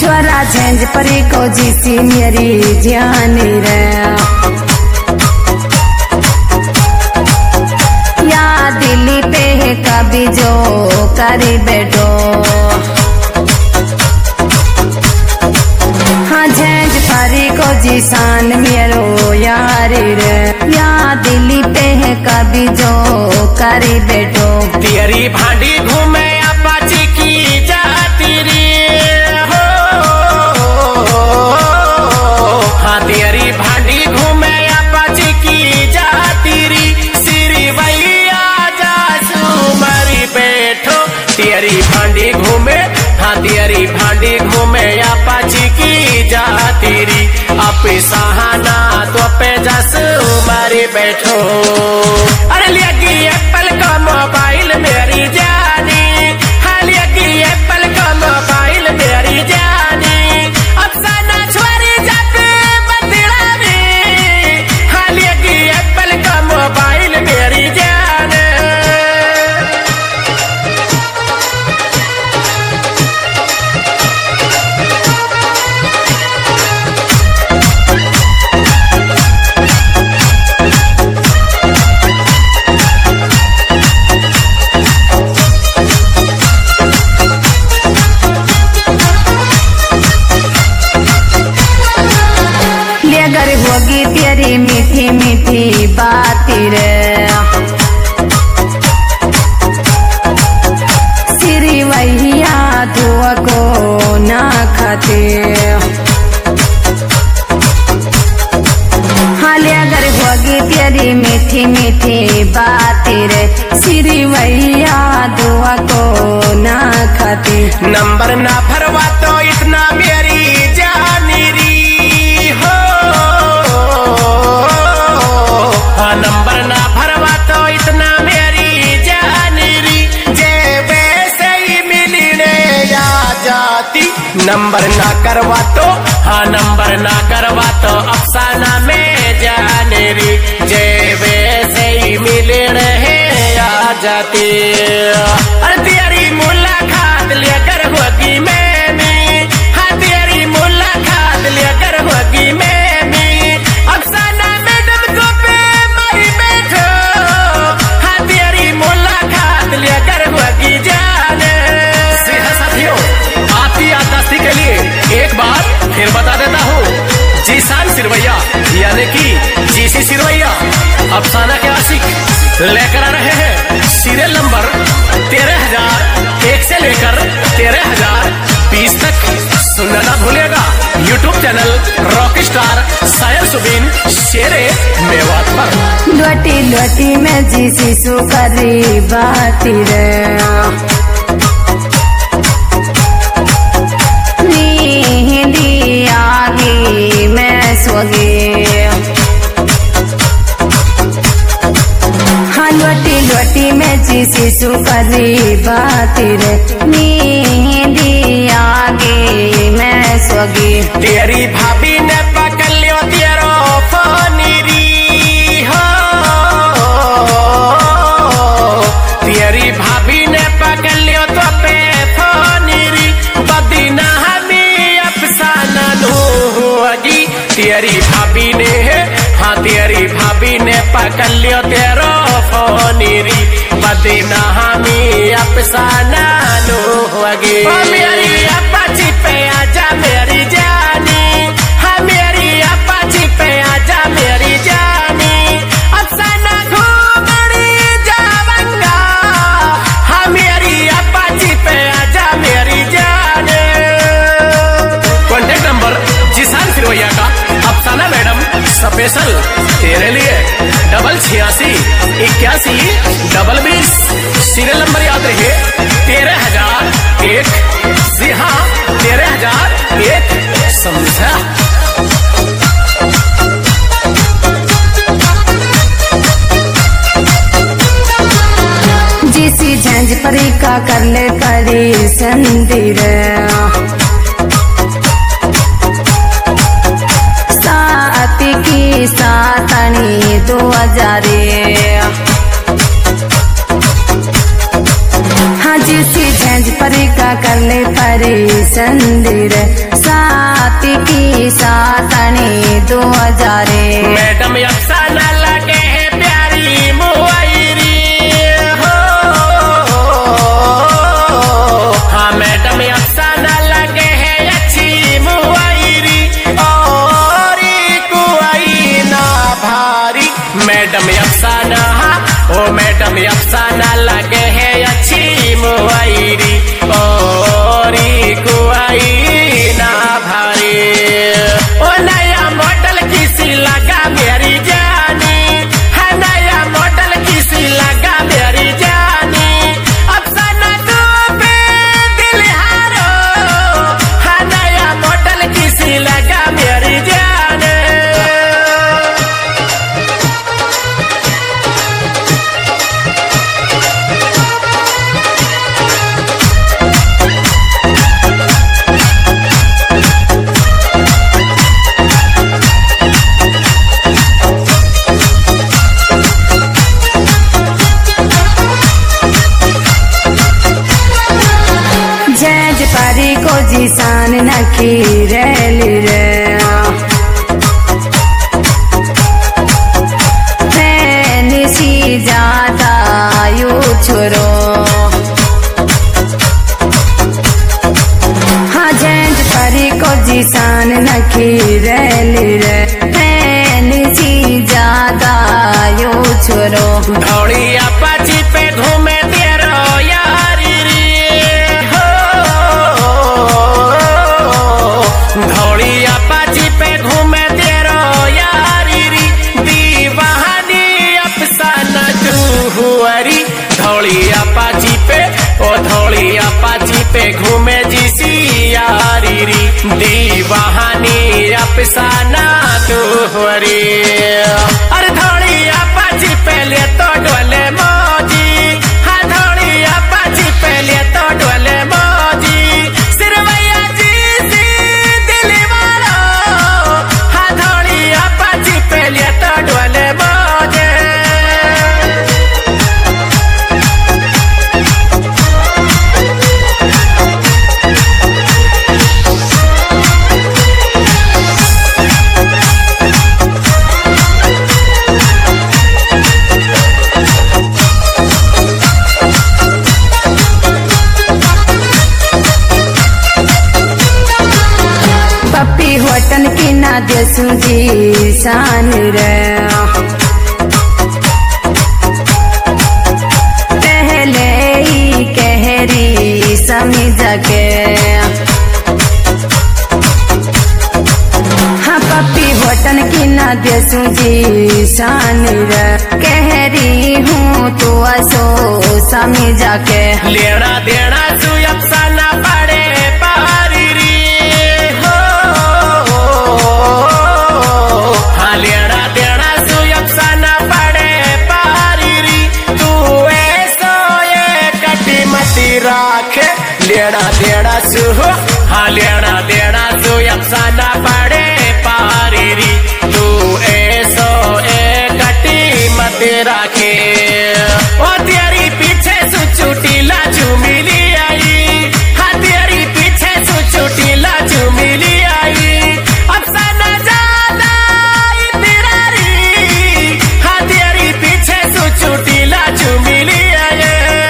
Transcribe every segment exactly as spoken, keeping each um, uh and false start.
छोरा झेंझ परी को जीसी मेरी जानी रे या दिल्ली पे है कभी जो करी बैठो हाँ झेंझ परी को जीसान मेरो यारी रे या दिल्ली पे है कभी जो करी बैठो तेरी भांडी घूमे अपाची की जाती रे हाँ तेरी भांडी घूमे अपाची की जाती री सिरी भैया जासू मरी बैठो तेरी भांडी घूमे हाँ तेरी भांडी घूमे अपाची की जाती री अपे सहाना तो पे जासू मरी बैठो अरे लगी एप्पल का मोबाइल मेरी जानी हाँ लगी एप्पल का मोबाइल मेरी जानी अफसाना छोरी जाके बदला में हाँ लगी एप्पल का मोबाइल मेरी जान अगर होगी तेरी मीठी मीठी बाती रे सिरी वैया धुआ को ना खाते हाले अगर होगी तेरी मीठी मीठी बाती रे सिरी वैया धुआ को ना खाते नंबर ना भरवा तो इतना मेरी जानी री नंबर ना भरवा तो इतना मेरी जानी री जे वैसे ही मिलने आ जाती नंबर ना करवा तो हाँ नंबर ना करवा तो अफसाना में जाने री जे वैसे ही मिलने आ जाती अरे तेरी मुलाकात लेकर होगी मैंने हाँ तेरी मुलाकात लेकर होगी मैंने अफसाना मैडम को पे मरी बैठो हाँ तेरी मुलाकात लेकर होगी जाने साथियों आपकी याददाश्ती के लिए एक बार फिर बता देता हूँ जीसान सिरवैया यानी कि जीसी सिरवैया अफसाना के आशिक लेकर आ रहे हैं सीरियल नंबर तेरह हजार एक से लेकर तेरह हजार बीस तक सुनना ना भूलेगा यूट्यूब चैनल रॉक स्टार सायर सुबीन शेरे मेवात पर लोटी लोटी में जीसी सुकरी बाती रे नींदी आगी मैं सोगी हाँ लोटी लोटी में जीसी सुकरी बाती रे नींदी आगी मैं सोगी तेरी भाभी ने पकड़ लियो तेरो फोनी री हो तेरी भाभी ने पकड़ लियो तो पे फोनी री बदीना हमें अफसाना नो होगी तेरी भाभी ने हाँ तेरी भाभी ने पकड़ लियो तेरो फोनी री बदीना हमें अफसाना नो होगी मेरी अपाची पे आजा मेरी जानी हाँ मेरी अपाची पे आजा मेरी जानी अफसाना घूमने जाऊंगा हाँ मेरी अपाची पे आजा मेरी जानी कॉन्टेक्ट नंबर जीसान सिरवैया का अफसाना मैडम स्पेशल तेरे लिए डबल छियासी इक्यासी डबल बीस सीरियल नंबर याद रखिए तेरह हजार एक जी हाँ तेरह हजार एक समझा जीसी झंझ परी का कर ले परी संदीर साती की सातनी दो हजारे हाँ जीसी झंझ परी का कर ले परी संदीर साथी की सातनी दो हजारे मैडम अफसाना लगे है प्यारी मुआयरी हो। हाँ मैडम अफसाना लगे है अच्छी मुआयरी और कुआई ना भारी। मैडम अफसाना ओ मैडम अफसाना लगे है अच्छी मुआयरी और कुआई ना भारी। ओ नया मॉडल किसी लगा मेरी जानी है, नया मॉडल किसी लगा मेरी जानी। अफसाना तू पे दिल हारो है, नया मॉडल किसी लगा मेरी जानी। जैज परी को जिसान नखी रैली रे निशी ज्यादा यू छोरो। हाँ जैज परी को जिसान नखी रैली रे निशी ज्यादा यू छोरो। धौड़ी अपाची पे घूमे तेरो यारी रे हो। धौड़ी अपाची पे घूमे तेरो यारी री दीवानी अफसाना तू हुआरी। धौड़ी अपाची पे ओ धौड़ी अपाची पे घूमे जिसी यारी री दीवानी अफसाना तू हुआरी। अरे धौड़ी अपाची पहले तो डोले मौजी, हाँ धौड़ी अपाची पहले तो डोले मौजी। सिरवैया जी सी दिल वालो हाँ धौड़ी अपाची पहले तो डोले मौजे। पप्पी होटन की ना देसू जी शान रे पहले ही कहरी समझ के। हाँ पप्पी होटन की ना देसू जी शान रे कहरी हूँ तो असो समझ के। लेना देना तू अफसाना पड़े पारी री हो। हाँ लेना देना तू अफसाना पड़े पारी री तू ऐसो ये कटी मती राखे। लेना देना सु हाँ लेना देना तू अफसाना पड़े पारी री तू ऐसो ए कटी मती राखे। ओ तेरी पीछे सु छुटी लाजू मिली आई, हाँ तेरी पीछे सु छुटी लाजू मिली आई। अफसाना ज्यादा इतरारी हाँ तेरी पीछे सु छुटी लाजू मिली आई।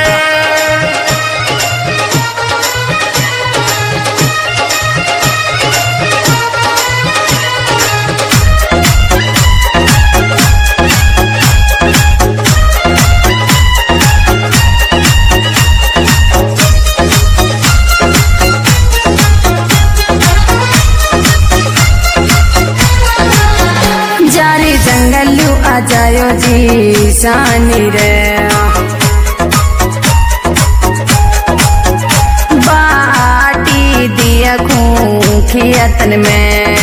जारी जंगलू आ जायो जी शानी रे बाटी दिया खूं खियतन में।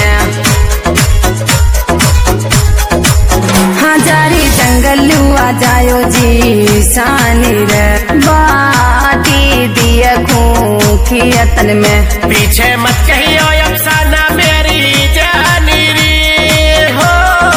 हाँ जारी जंगलू आ जायो जी शानी रे बाटी दिया खूं खियतन में। पीछे मत कहियो अफसाना मेरी जानी री हो।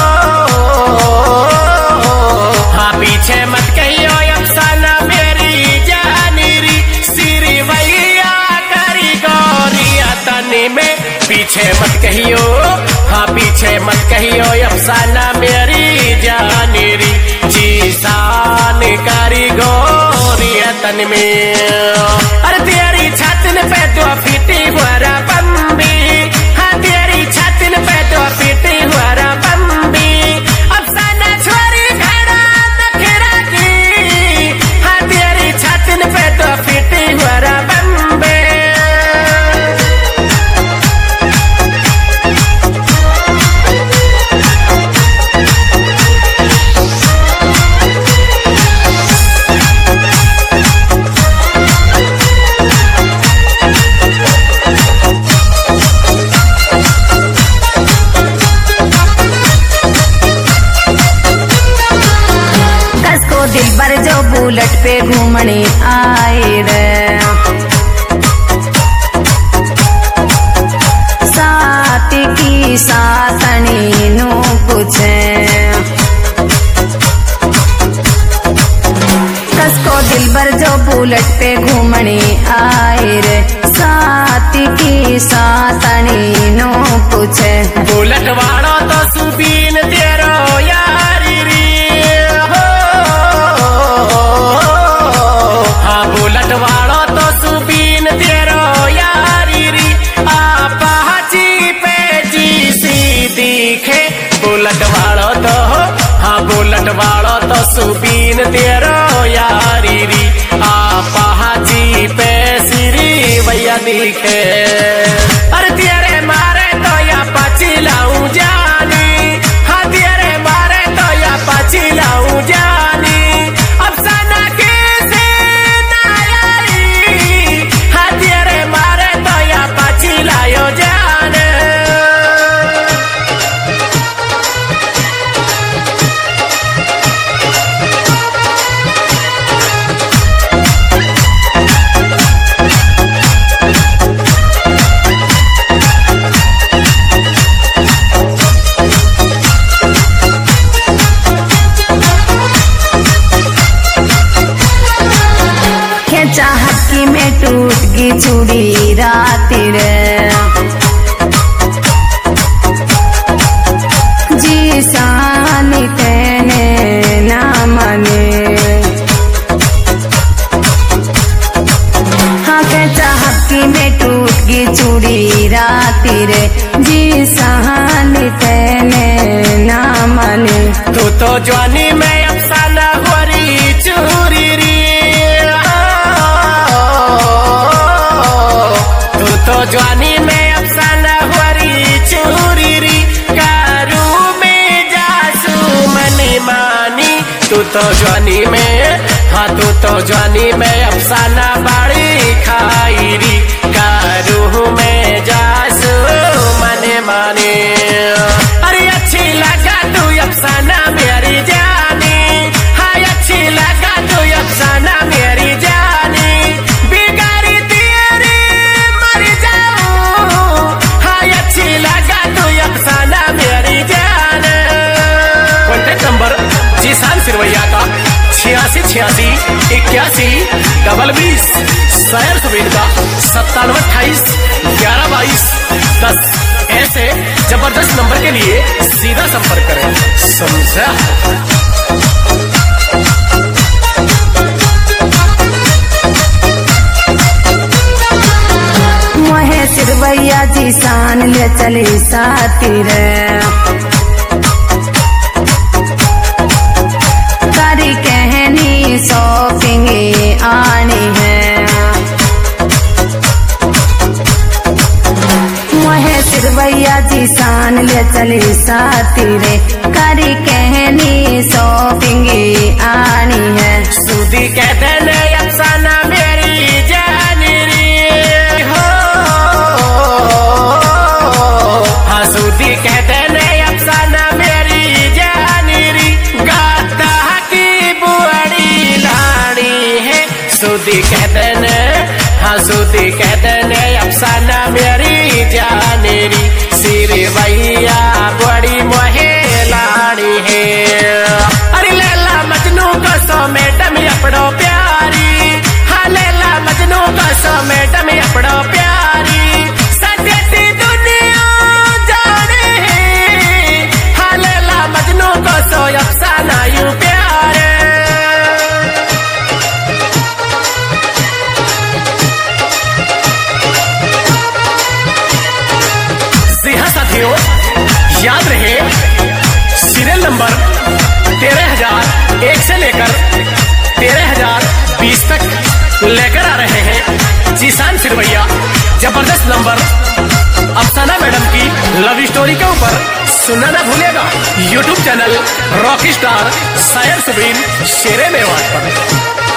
हाँ पीछे मत कहियो अफसाना मेरी जानी री। सिरी भैया करी गौरिया तनी में पीछे मत कहियो, हाँ पीछे मत कहियो अफसाना मेरी जानेरी, जी शान कारीगोरी है तन में। अरे तेरी छातिन पे तो फीटी हुआ बम्बी, हाँ तेरी छातिन पे तो फीटी हुआ बम्बी, अफसाना छोरी खड़ा नखरा की, हाँ तेरी छातिन पे तो फीटी हुआ बम्बी। दिल भर जो बुलेट पे घूमने आए रे, साथ की साथनी नू पूछे, कसको दिल भर जो बुलेट पे घूमने आए रे, साथ की साथनी नू पूछे, बुलेट वाला तो सुबीन तेरो यारी री, बुलेट वालो तो सुबीन तेरो यारी री, आपाची पे जी सी दिखे, बुलेट वालो तो, हाँ बुलेट वालो तो सुबीन तेरो यारी री, आपाची पे सिरी भैया दिखे। अरे तेरे मारे तो या पाची लाऊं जानी, हाँ तेरे मारे तो या पाची लाऊं जानी, अफसाना के लायो जाने। चाहत की में टूट गई चूड़ी राती रे, जी सानी तेने ना माने, हाँ के चाहत की में टूट गई चूड़ी राती रे, जी सानी तेने ना माने, तू तो जवानी में अफसाना हुरी चूरी री, तो जवानी में अफसाना हुरी चूरी री, कारू में जासू मनी मानी, तू तो जवानी में, हाँ तू तो जवानी में अफसाना बाड़ी खाई री, कारू में जासू मनी मानी। अरे अच्छी लगा तू अफसाना मेरी जानी, हाँ अच्छी लगा तू अफसाना मेरी जानी, बिगाड़ी तेरी मर जाऊं, हाँ अच्छी लगा तू अफसाना मेरी जान। कॉन्टेक्ट नंबर जीसान सिरवैया का छियासी छियासी इक्यासी डबल बीस, सैर सुबीन का सत्तानवे अट्ठाईस ग्यारह बाईस दस। ऐसे जबरदस्त नंबर के लिए सीधा संपर्क करें, समझा। मोहे सिरवैया जी शान ले चली साथी रे, करी कहनी शॉपिंग आनी है, मोहे सिरवैया जी शान ले चली साथी रे, करी कहनी शॉपिंग आनी है, सूदी कहते ने अफसाना मेरी जानी री हो, हाँ सूदी कहते ने अफसाना मेरी जानी री, गाता की बुआड़ी लाड़ी है, सूदी कहते ने, हाँ सूदी कहते ने अफसाना मेरी जानी री, सिर भैया बड़ी मोहे लाड़ी है। अरे लैला मजनू को सो मैडम अपड़ो प्यारी, हाँ लैला मजनू को सो मैडम अपड़ो प्यारी, सजती दुनिया एक से लेकर तेरह हजार बीस तक लेकर आ रहे हैं जीशान सिरवैया। जबरदस्त नंबर अफसाना मैडम की लव स्टोरी के ऊपर सुनना ना भूलेगा यूट्यूब चैनल रॉकी स्टार शायर सुबीन शेरे मेवाड़ पर।